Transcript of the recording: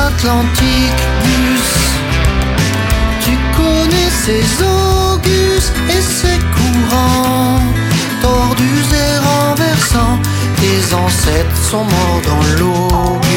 Atlantique bus. Tu connais ces augus et ces courants tordus et renversants. Tes ancêtres sont morts dans l'eau.